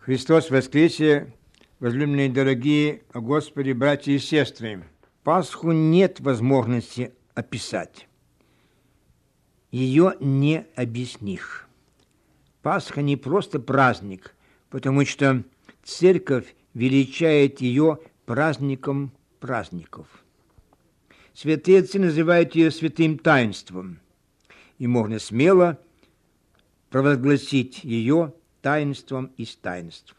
Христос воскресе, возлюбленные дорогие Господи, братья и сестры. Пасху нет возможности описать. Ее не объяснишь. Пасха не просто праздник, потому что Церковь величает ее праздником праздников. Святые отцы называют ее святым таинством, и можно смело провозгласить ее таинством из таинств.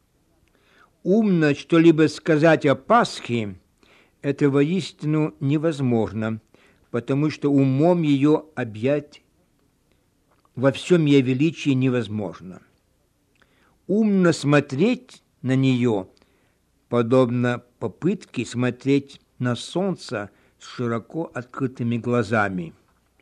Умно что-либо сказать о Пасхе – это воистину невозможно, потому что умом ее объять во всем ее величии невозможно. Умно смотреть на нее, подобно попытке смотреть на солнце с широко открытыми глазами.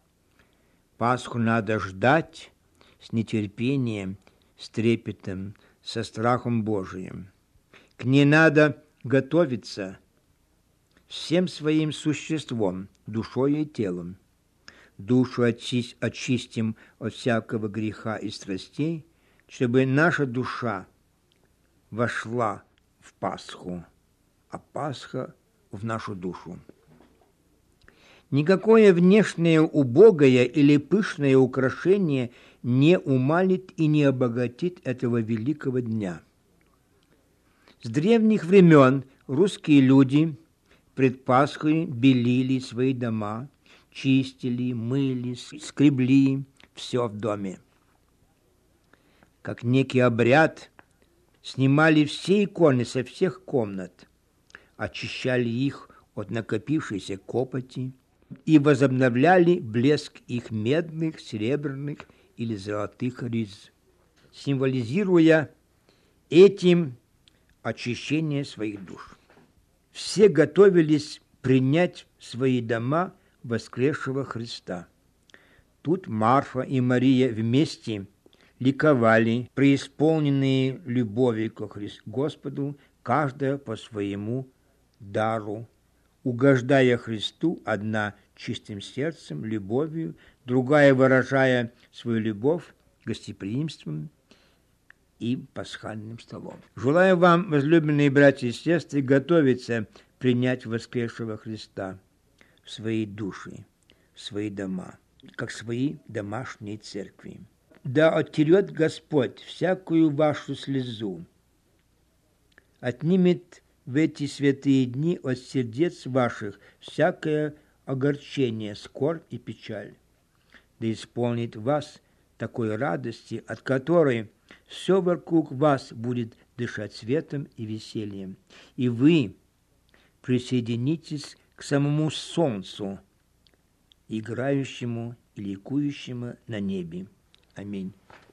Пасху надо ждать с нетерпением, с трепетом, со страхом Божиим. К ней надо готовиться всем своим существом, душой и телом. Душу очистим от всякого греха и страстей, чтобы наша душа вошла в Пасху, а Пасха в нашу душу. Никакое внешнее убогое или пышное украшение не умалит и не обогатит этого великого дня. С древних времен русские люди пред Пасхой белили свои дома, чистили, мыли, скребли все в доме. Как некий обряд, снимали все иконы со всех комнат, очищали их от накопившейся копоти и возобновляли блеск их медных, серебряных или золотых риз, символизируя этим очищение своих душ. Все готовились принять в свои дома воскресшего Христа. Тут Марфа и Мария вместе ликовали, преисполненные любовью к Господу, каждая по своему дару, угождая Христу, одна чистым сердцем, любовью, другая выражая свою любовь гостеприимством и пасхальным столом. Желаю вам, возлюбленные братья и сестры, готовиться принять воскресшего Христа в свои души, в свои дома, как свои домашние церкви. Да оттерет Господь всякую вашу слезу, отнимет в эти святые дни от сердец ваших всякое огорчение, скорбь и печаль, да исполнит вас такой радости, от которой все вокруг вас будет дышать светом и весельем, и вы присоединитесь к самому солнцу, играющему и ликующему на небе. Аминь.